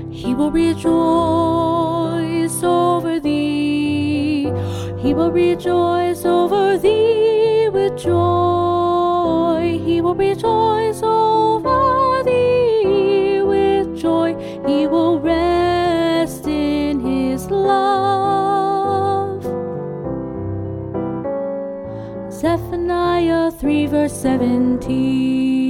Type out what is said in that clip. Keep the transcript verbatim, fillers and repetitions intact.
He will rejoice over thee. He will rejoice over thee with joy. He will rejoice over thee with joy. He will rest in his love. Zephaniah three verse seventeen.